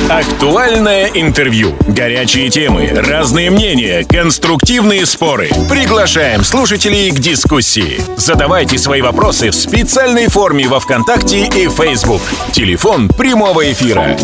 Актуальное интервью, горячие темы, разные мнения, конструктивные споры. Приглашаем слушателей к дискуссии. Задавайте свои вопросы в специальной форме во ВКонтакте и Facebook. Телефон прямого эфира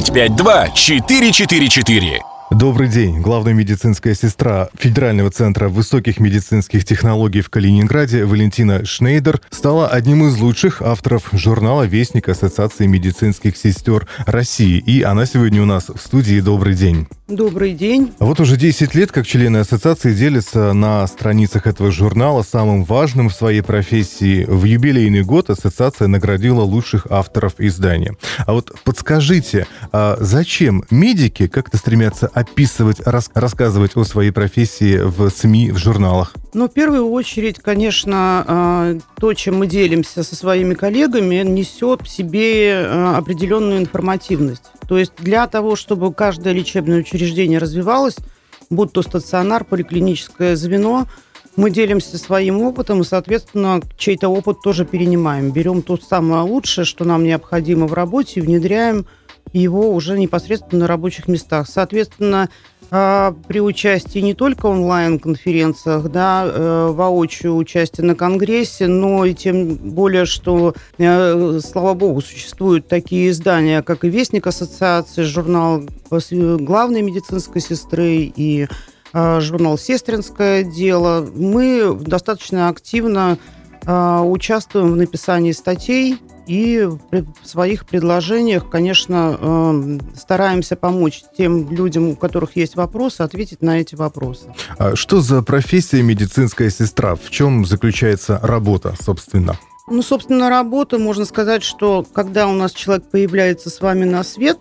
952-444. Добрый день. Главная медицинская сестра Федерального центра высоких медицинских технологий в Калининграде Валентина Шнейдер стала одним из лучших авторов журнала «Вестник» Ассоциации медицинских сестер России. И она сегодня у нас в студии. Добрый день. Добрый день. Вот уже 10 лет, как члены ассоциации делятся на страницах этого журнала самым важным в своей профессии. В юбилейный год ассоциация наградила лучших авторов издания. А вот подскажите, зачем медики как-то стремятся описывать, рассказывать о своей профессии в СМИ, в журналах? Ну, в первую очередь, конечно, то, чем мы делимся со своими коллегами, несет в себе определенную информативность. То есть для того, чтобы каждое лечебное учреждение развивалось, будь то стационар, поликлиническое звено, мы делимся своим опытом и, соответственно, чей-то опыт тоже перенимаем. Берем то самое лучшее, что нам необходимо в работе, и внедряем его уже непосредственно на рабочих местах. Соответственно, при участии не только онлайн-конференциях, воочию участие на конгрессе, но и тем более, что, слава богу, существуют такие издания, как и «Вестник» Ассоциации, журнал главной медицинской сестры и журнал «Сестринское дело». Мы достаточно активно участвуем в написании статей и в своих предложениях, конечно, стараемся помочь тем людям, у которых есть вопросы, ответить на эти вопросы. А что за профессия медицинская сестра? В чем заключается работа, собственно? Ну, собственно, работа, можно сказать, что когда у нас человек появляется с вами на свет,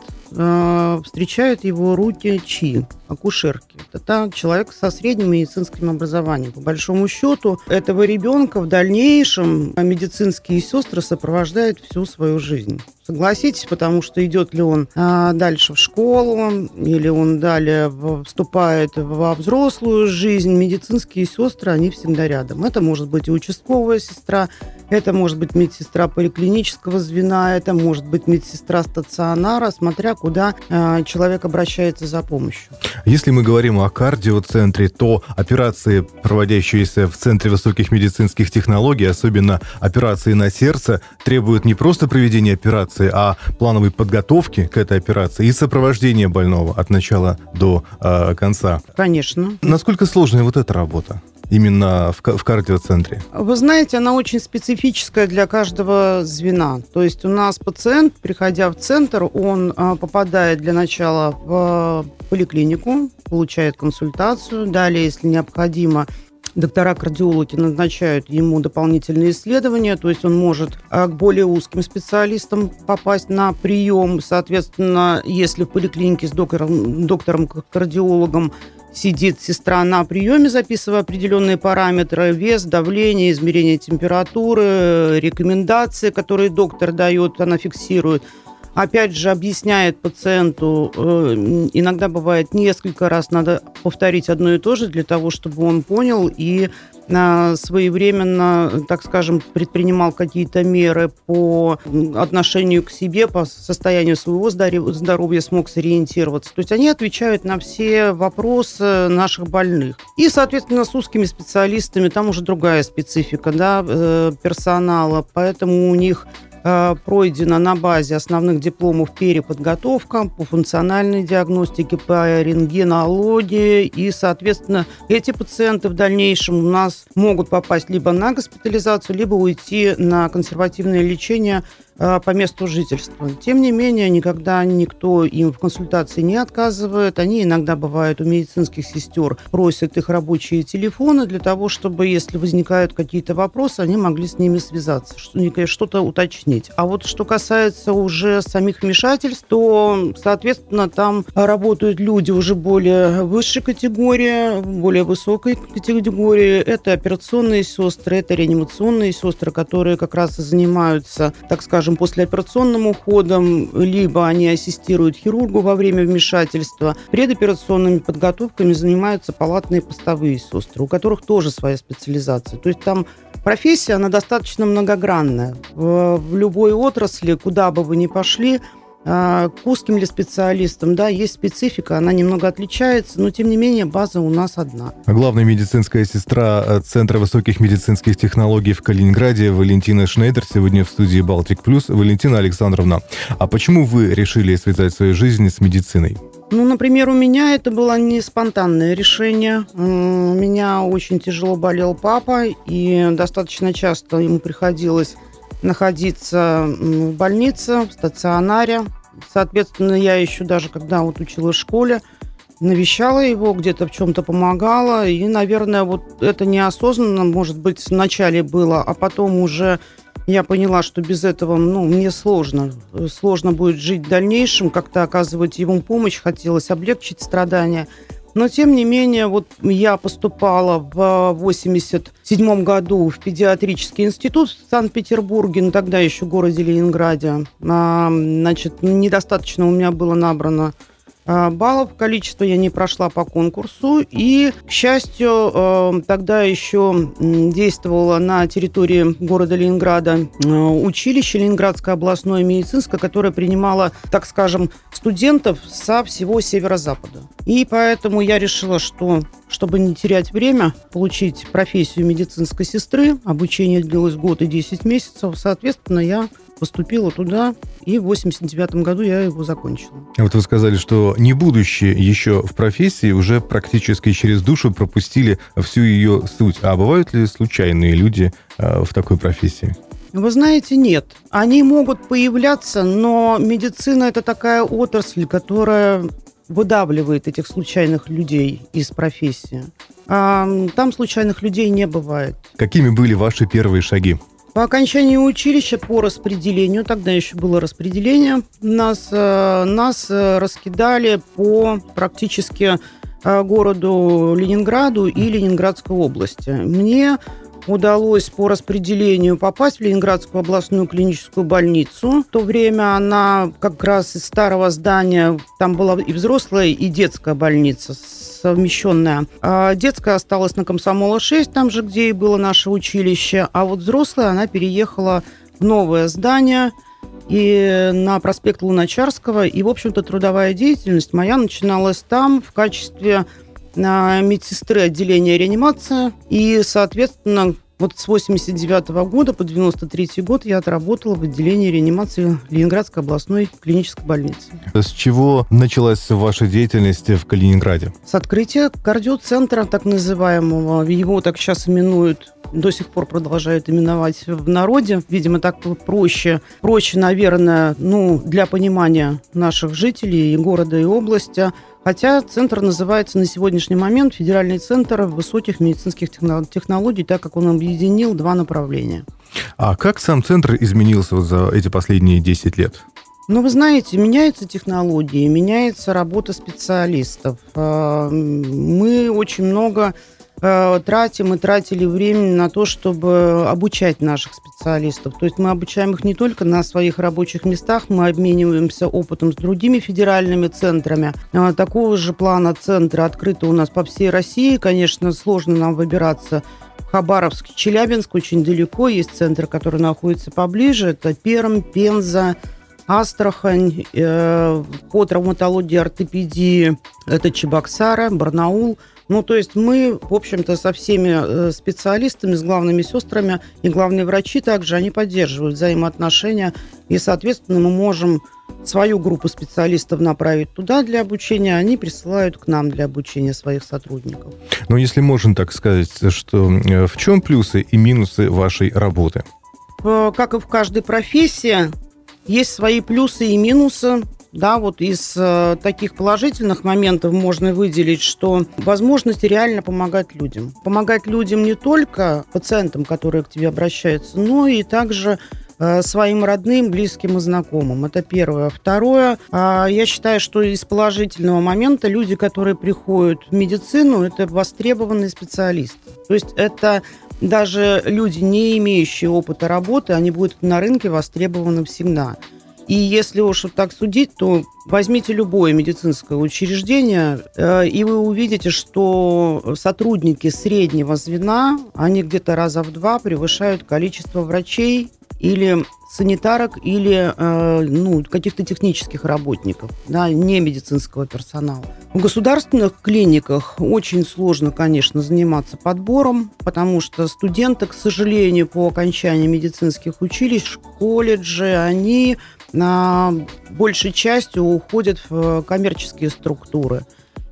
встречают его руки чьи? Акушерки. Это человек со средним медицинским образованием. По большому счету, этого ребенка в дальнейшем медицинские сестры сопровождают всю свою жизнь. Согласитесь, потому что идет ли он дальше в школу, или он далее вступает во взрослую жизнь, медицинские сестры, они всегда рядом. Это может быть и участковая сестра, это может быть медсестра поликлинического звена, это может быть медсестра стационара, смотря куда человек обращается за помощью. Если мы говорим о кардиоцентре, то операции, проводящиеся в Центре высоких медицинских технологий, особенно операции на сердце, требуют не просто проведения операции, а плановой подготовки к этой операции и сопровождения больного от начала до конца. Конечно. Насколько сложная вот эта работа? Именно в кардиоцентре? Вы знаете, она очень специфическая для каждого звена. То есть у нас пациент, приходя в центр, он попадает для начала в поликлинику, получает консультацию. Далее, если необходимо, доктора-кардиологи назначают ему дополнительные исследования, то есть он может к более узким специалистам попасть на прием. Соответственно, если в поликлинике с доктором-кардиологом сидит сестра на приеме, записывая определенные параметры: вес, давление, измерение температуры, рекомендации, которые доктор дает, она фиксирует. Опять же, объясняет пациенту, иногда бывает несколько раз надо повторить одно и то же для того, чтобы он понял и своевременно, так скажем, предпринимал какие-то меры по отношению к себе, по состоянию своего здоровья, смог сориентироваться. То есть они отвечают на все вопросы наших больных. И, соответственно, с узкими специалистами там уже другая специфика персонала, поэтому у них пройдена на базе основных дипломов переподготовка по функциональной диагностике, по рентгенологии. И, соответственно, эти пациенты в дальнейшем у нас могут попасть либо на госпитализацию, либо уйти на консервативное лечение по месту жительства. Тем не менее, никогда никто им в консультации не отказывает. Они иногда бывают у медицинских сестер, просят их рабочие телефоны для того, чтобы, если возникают какие-то вопросы, они могли с ними связаться, что-то уточнить. А вот что касается уже самих вмешательств, то, соответственно, там работают люди уже более высшей категории, более высокой категории. Это операционные сестры, это реанимационные сестры, которые как раз и занимаются, так скажем, послеоперационным уходом, либо они ассистируют хирургу во время вмешательства. Предоперационными подготовками занимаются палатные постовые сестры, у которых тоже своя специализация. То есть там профессия, она достаточно многогранная. В любой отрасли, куда бы вы ни пошли, К узким ли специалистам, да, есть специфика, она немного отличается, но, тем не менее, база у нас одна. Главная медицинская сестра Центра высоких медицинских технологий в Калининграде Валентина Шнейдер сегодня в студии «Балтик Плюс». Валентина Александровна, а почему вы решили связать свою жизнь с медициной? Например, у меня это было не спонтанное решение. У меня очень тяжело болел папа, и достаточно часто ему приходилось находиться в больнице, в стационаре. Соответственно, я еще даже, когда училась в школе, навещала его, где-то в чем-то помогала. И, наверное, это неосознанно, может быть, вначале было, а потом уже я поняла, что без этого, мне сложно. Сложно будет жить в дальнейшем, как-то оказывать ему помощь, хотелось облегчить страдания. Но, тем не менее, я поступала в 1987 году в педиатрический институт в Санкт-Петербурге, тогда еще в городе Ленинграде. Недостаточно у меня было набрано баллов, количество я не прошла по конкурсу. И, к счастью, тогда еще действовало на территории города Ленинграда училище Ленинградское областное медицинское, которое принимало, так скажем, студентов со всего северо-запада. И поэтому я решила, что, чтобы не терять время, получить профессию медицинской сестры. Обучение длилось год и 10 месяцев. Соответственно, я поступила туда, и в 1989 году я его закончила. Вы сказали, что не будучи еще в профессии, уже практически через душу пропустили всю ее суть. А бывают ли случайные люди в такой профессии? Вы знаете, нет. Они могут появляться, но медицина – это такая отрасль, которая выдавливает этих случайных людей из профессии. Там случайных людей не бывает. Какими были ваши первые шаги? По окончании училища по распределению, тогда еще было распределение, нас раскидали по практически городу Ленинграду и Ленинградской области. Мне удалось по распределению попасть в Ленинградскую областную клиническую больницу. В то время она как раз из старого здания, там была и взрослая, и детская больница совмещенная. Детская осталась на Комсомола 6, там же, где и было наше училище, а взрослая, она переехала в новое здание и на проспект Луначарского. И, в общем-то, трудовая деятельность моя начиналась там в качестве медсестры отделения реанимации. И, соответственно, с 1989 года по 1993 год я отработала в отделении реанимации Ленинградской областной клинической больницы. С чего началась ваша деятельность в Калининграде? С открытия кардиоцентра, так называемого. Его так сейчас именуют, до сих пор продолжают именовать в народе. Видимо, так проще, наверное, для понимания наших жителей и города, и области. Хотя центр называется на сегодняшний момент Федеральный центр высоких медицинских технологий, так как он объединил два направления. А как сам центр изменился за эти последние 10 лет? Вы знаете, меняются технологии, меняется работа специалистов. Мы очень много тратили времени на то, чтобы обучать наших специалистов. То есть мы обучаем их не только на своих рабочих местах, мы обмениваемся опытом с другими федеральными центрами. Такого же плана центра открыты у нас по всей России. Конечно, сложно нам выбираться в Хабаровск, Челябинск, очень далеко. Есть центр, который находится поближе. Это Пермь, Пенза, Астрахань, по травматологии, ортопедии это Чебоксары, Барнаул. То есть мы, в общем-то, со всеми специалистами, с главными сестрами и главные врачи также, они поддерживают взаимоотношения. И, соответственно, мы можем свою группу специалистов направить туда для обучения, они присылают к нам для обучения своих сотрудников. Если можно так сказать, что в чем плюсы и минусы вашей работы? Как и в каждой профессии, есть свои плюсы и минусы. Из таких положительных моментов можно выделить, что возможность реально помогать людям. Помогать людям не только пациентам, которые к тебе обращаются, но и также своим родным, близким и знакомым. Это первое. Второе, я считаю, что из положительного момента люди, которые приходят в медицину, это востребованные специалисты. То есть это даже люди, не имеющие опыта работы, они будут на рынке востребованы всегда. И если уж так судить, то возьмите любое медицинское учреждение, и вы увидите, что сотрудники среднего звена, они где-то раза в 2 превышают количество врачей или санитарок, или каких-то технических работников, да, не медицинского персонала. В государственных клиниках очень сложно, конечно, заниматься подбором, потому что студенты, к сожалению, по окончании медицинских училищ, колледжи, они большей частью уходят в коммерческие структуры.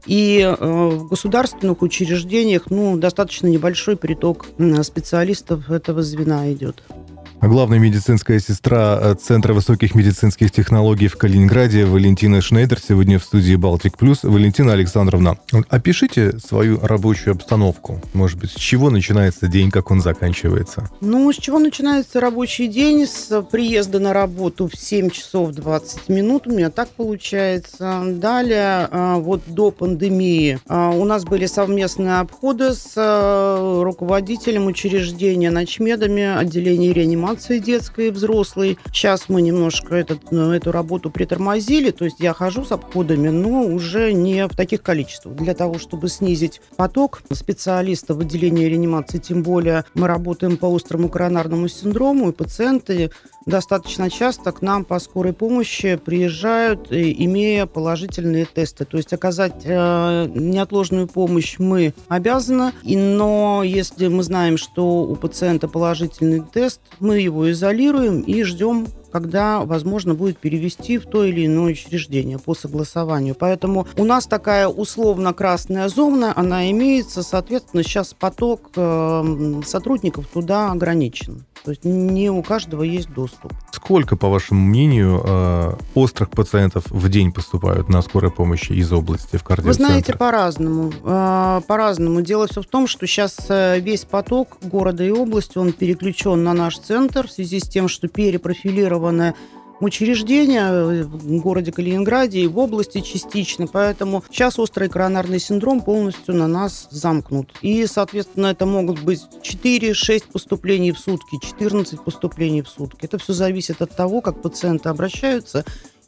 И в государственных учреждениях достаточно небольшой приток специалистов этого звена идет. Главная медицинская сестра Центра высоких медицинских технологий в Калининграде Валентина Шнейдер сегодня в студии «Балтик Плюс». Валентина Александровна, опишите свою рабочую обстановку. Может быть, с чего начинается день, как он заканчивается? С чего начинается рабочий день? С приезда на работу в 7 часов 20 минут. У меня так получается. Далее, до пандемии, у нас были совместные обходы с руководителем учреждения, начмедами отделения реанимации детской и взрослой. Сейчас мы немножко эту работу притормозили, то есть я хожу с обходами, но уже не в таких количествах. Для того, чтобы снизить поток специалистов в отделении реанимации, тем более мы работаем по острому коронарному синдрому, и пациенты достаточно часто к нам по скорой помощи приезжают, имея положительные тесты. То есть оказать неотложную помощь мы обязаны, но если мы знаем, что у пациента положительный тест, мы его изолируем и ждем, когда возможно будет перевести в то или иное учреждение по согласованию. Поэтому у нас такая условно-красная зона, она имеется, соответственно, сейчас поток сотрудников туда ограничен. То есть не у каждого есть доступ. Сколько, по вашему мнению, острых пациентов в день поступают на скорой помощи из области в кардиоцентр? Вы знаете, по-разному. По-разному. Дело все в том, что сейчас весь поток города и области, он переключен на наш центр в связи с тем, что перепрофилированы учреждения в городе Калининграде и в области частично. Поэтому сейчас острый коронарный синдром полностью на нас замкнут. И, соответственно, это могут быть 4-6 поступлений в сутки, 14 поступлений в сутки. Это все зависит от того, как пациенты обращаются.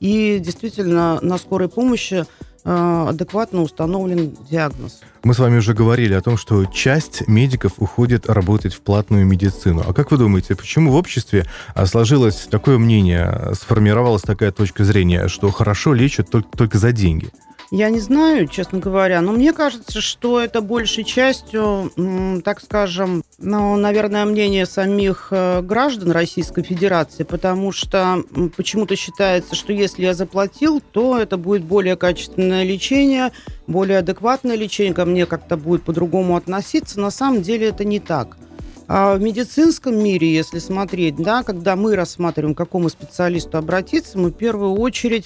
И действительно на скорой помощи адекватно установлен диагноз. Мы с вами уже говорили о том, что часть медиков уходит работать в платную медицину. А как вы думаете, почему в обществе сложилось такое мнение, сформировалась такая точка зрения, что хорошо лечат только за деньги? Я не знаю, честно говоря, но мне кажется, что это большей частью, так скажем, наверное, мнение самих граждан Российской Федерации, потому что почему-то считается, что если я заплатил, то это будет более качественное лечение, более адекватное лечение, ко мне как-то будет по-другому относиться. На самом деле это не так. А в медицинском мире, если смотреть, да, когда мы рассматриваем, к какому специалисту обратиться, мы в первую очередь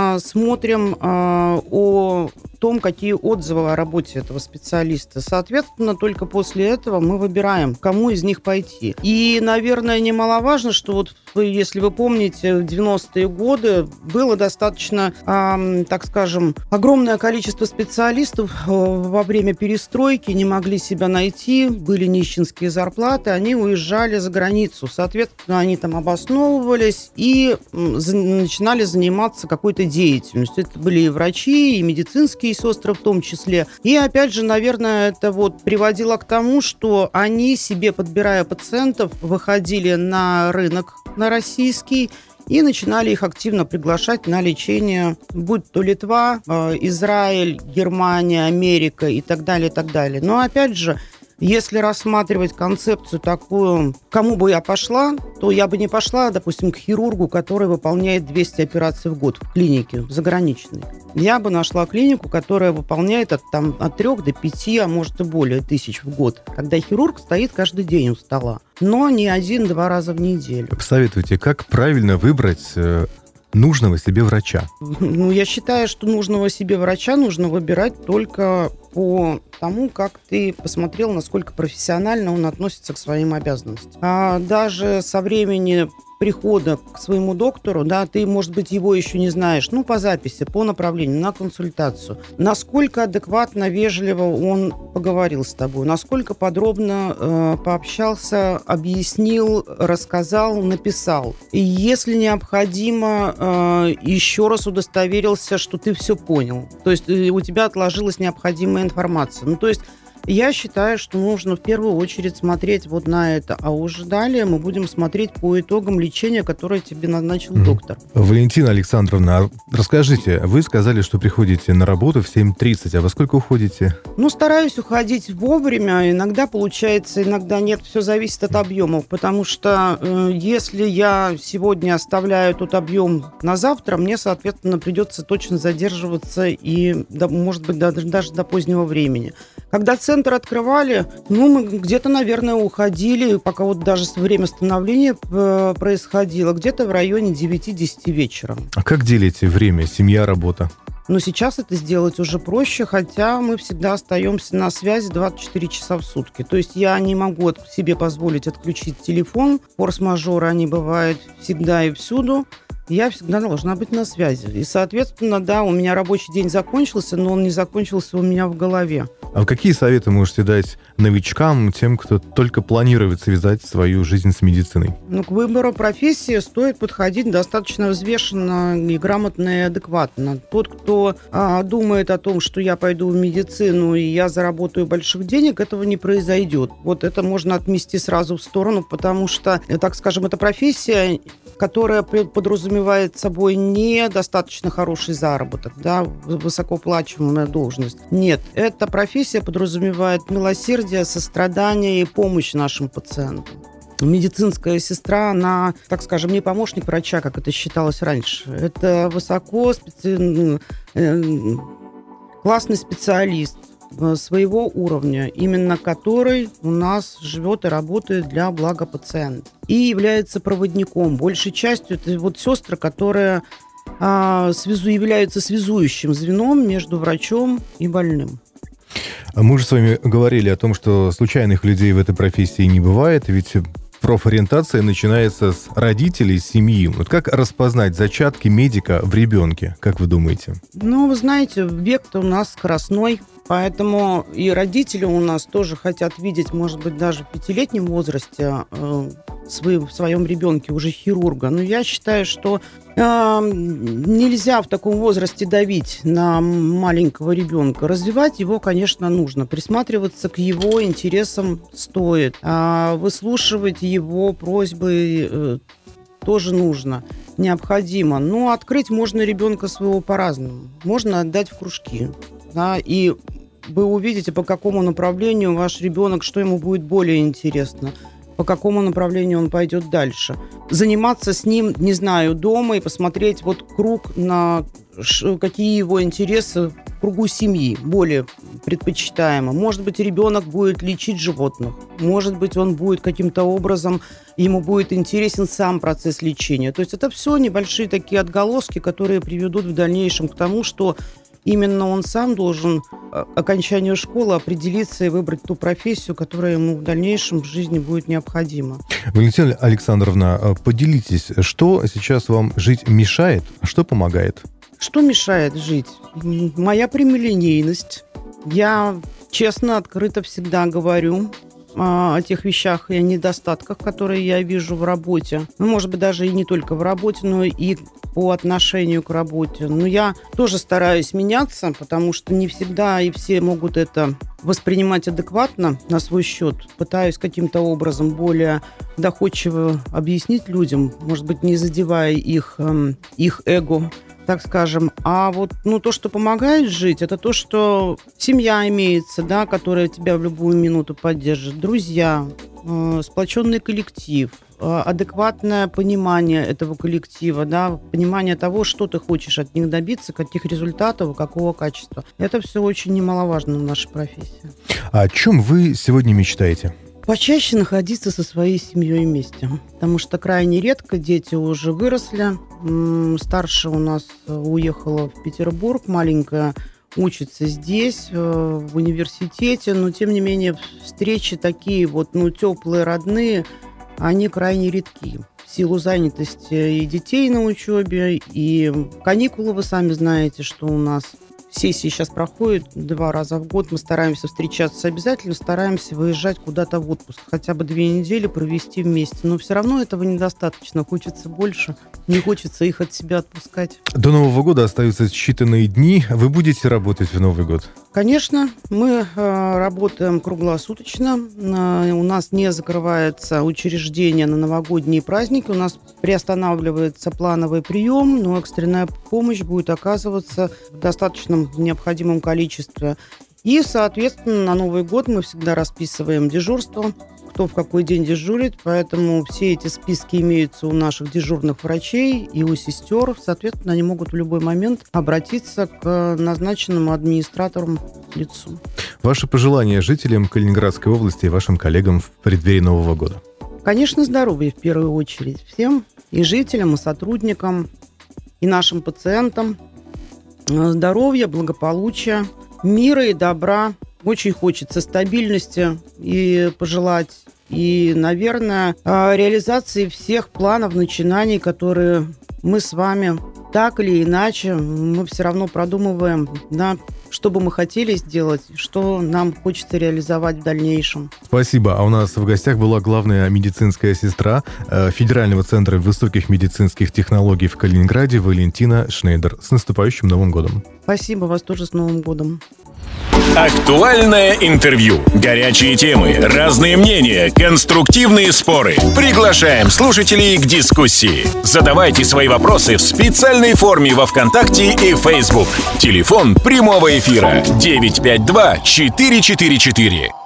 смотрим о том, какие отзывы о работе этого специалиста. Соответственно, только после этого мы выбираем, кому из них пойти. И, наверное, немаловажно, что если вы помните, в 90-е годы было достаточно, так скажем, огромное количество специалистов во время перестройки не могли себя найти, были нищенские зарплаты, они уезжали за границу. Соответственно, они там обосновывались и начинали заниматься какой-то деятельностью. Это были и врачи, и медицинские сестры в том числе. И, опять же, наверное, это приводило к тому, что они себе, подбирая пациентов, выходили на рынок, на российский, и начинали их активно приглашать на лечение, будь то Литва, Израиль, Германия, Америка и так далее, и так далее. Но, опять же, если рассматривать концепцию такую, кому бы я пошла, то я бы не пошла, допустим, к хирургу, который выполняет 200 операций в год в клинике заграничной. Я бы нашла клинику, которая выполняет от 3 до 5, а может и более тысяч в год, когда хирург стоит каждый день у стола, но не 1-2 раза в неделю. Посоветуйте, как правильно выбрать нужного себе врача? Я считаю, что нужного себе врача нужно выбирать только по тому, как ты посмотрел, насколько профессионально он относится к своим обязанностям. А даже со времени прихода к своему доктору, да, ты, может быть, его еще не знаешь, по записи, по направлению, на консультацию. Насколько адекватно, вежливо он поговорил с тобой, насколько подробно пообщался, объяснил, рассказал, написал. И если необходимо, еще раз удостоверился, что ты все понял. То есть у тебя отложилась необходимая информация. То есть Я считаю, что нужно в первую очередь смотреть вот на это, а уже далее мы будем смотреть по итогам лечения, которое тебе назначил доктор. Валентина Александровна, расскажите, вы сказали, что приходите на работу в 7:30, а во сколько уходите? Стараюсь уходить вовремя. Иногда получается, иногда нет. Все зависит от объемов, потому что если я сегодня оставляю тот объем на завтра, мне, соответственно, придется точно задерживаться и, может быть, даже до позднего времени. Когда центр открывали, мы где-то, наверное, уходили, пока вот даже время становления происходило, где-то в районе 9-10 вечера. А как делите время, семья, работа? Но сейчас это сделать уже проще, хотя мы всегда остаемся на связи 24 часа в сутки. То есть я не могу себе позволить отключить телефон. Форс-мажоры, они бывают всегда и всюду. Я всегда должна быть на связи. И, соответственно, да, у меня рабочий день закончился, но он не закончился у меня в голове. А какие советы можете дать новичкам, тем, кто только планирует связать свою жизнь с медициной? К выбору профессии стоит подходить достаточно взвешенно и грамотно, и адекватно. Тот, кто думает о том, что я пойду в медицину и я заработаю больших денег, этого не произойдет. Вот это можно отмести сразу в сторону, потому что, так скажем, это профессия, которая подразумевает собой недостаточно хороший заработок, да, высокооплачиваемая должность. Нет, эта профессия подразумевает милосердие, сострадание и помощь нашим пациентам. Медицинская сестра, она, так скажем, не помощник врача, как это считалось раньше. Это классный специалист своего уровня, именно который у нас живет и работает для блага пациента. И является проводником. Большей частью это вот сестры, которые являются связующим звеном между врачом и больным. Мы уже с вами говорили о том, что случайных людей в этой профессии не бывает, ведь профориентация начинается с родителей, семьи. Вот как распознать зачатки медика в ребенке, как вы думаете? Вы знаете, век-то у нас скоростной, поэтому и родители у нас тоже хотят видеть, может быть, даже в 5-летнем возрасте в своем ребенке уже хирурга. Но я считаю, что нельзя в таком возрасте давить на маленького ребенка. Развивать его, конечно, нужно. Присматриваться к его интересам стоит. Выслушивать его просьбы тоже нужно, необходимо. Но открыть можно ребенка своего по-разному. Можно отдать в кружки. Да, и вы увидите, по какому направлению ваш ребенок, что ему будет более интересно, по какому направлению он пойдет дальше. Заниматься с ним, не знаю, дома и посмотреть круг на какие его интересы в кругу семьи более предпочитаемо. Может быть, ребенок будет лечить животных. Может быть, он будет каким-то образом, ему будет интересен сам процесс лечения. То есть это все небольшие такие отголоски, которые приведут в дальнейшем к тому, что именно он сам должен окончанию школы определиться и выбрать ту профессию, которая ему в дальнейшем в жизни будет необходима. Валентина Александровна, поделитесь, что сейчас вам жить мешает, а что помогает? Что мешает жить? Моя прямолинейность. Я честно, открыто всегда говорю о тех вещах и о недостатках, которые я вижу в работе. Может быть, даже и не только в работе, но и по отношению к работе. Но я тоже стараюсь меняться, потому что не всегда и все могут это воспринимать адекватно на свой счет. Пытаюсь каким-то образом более доходчиво объяснить людям, может быть, не задевая их эго, так скажем. А то, что помогает жить, это то, что семья имеется, да, которая тебя в любую минуту поддержит, друзья, сплоченный коллектив, адекватное понимание этого коллектива, да, понимание того, что ты хочешь от них добиться, каких результатов, какого качества. Это все очень немаловажно в нашей профессии. А о чем вы сегодня мечтаете? Почаще находиться со своей семьей вместе, потому что крайне редко дети уже выросли. Старшая у нас уехала в Петербург, маленькая учится здесь, в университете, но тем не менее встречи такие теплые, родные, они крайне редки. В силу занятости и детей на учебе, и каникулы, вы сами знаете, что у нас сессии сейчас проходят 2 раза в год. Мы стараемся встречаться обязательно, стараемся выезжать куда-то в отпуск. Хотя бы 2 недели провести вместе. Но все равно этого недостаточно. Хочется больше. Не хочется их от себя отпускать. До Нового года остаются считанные дни. Вы будете работать в Новый год? Конечно, мы работаем круглосуточно. У нас не закрывается учреждение на новогодние праздники. У нас приостанавливается плановый прием, но экстренная помощь будет оказываться в достаточном необходимом количестве. И, соответственно, на Новый год мы всегда расписываем дежурство, кто в какой день дежурит, поэтому все эти списки имеются у наших дежурных врачей и у сестер. Соответственно, они могут в любой момент обратиться к назначенному администратору лицу. Ваши пожелания жителям Калининградской области и вашим коллегам в преддверии Нового года? Конечно, здоровья в первую очередь всем, и жителям, и сотрудникам, и нашим пациентам. Здоровья, благополучия, мира и добра. Очень хочется стабильности и пожелать, и, наверное, реализации всех планов, начинаний, которые мы с вами так или иначе, мы все равно продумываем, да, что бы мы хотели сделать, что нам хочется реализовать в дальнейшем. Спасибо. А у нас в гостях была главная медицинская сестра Федерального центра высоких медицинских технологий в Калининграде Валентина Шнейдер. С наступающим Новым годом. Спасибо, вас тоже с Новым годом. Актуальное интервью, горячие темы, разные мнения, конструктивные споры. Приглашаем слушателей к дискуссии. Задавайте свои вопросы в специальной форме во ВКонтакте и Facebook. Телефон прямого эфира 952-444.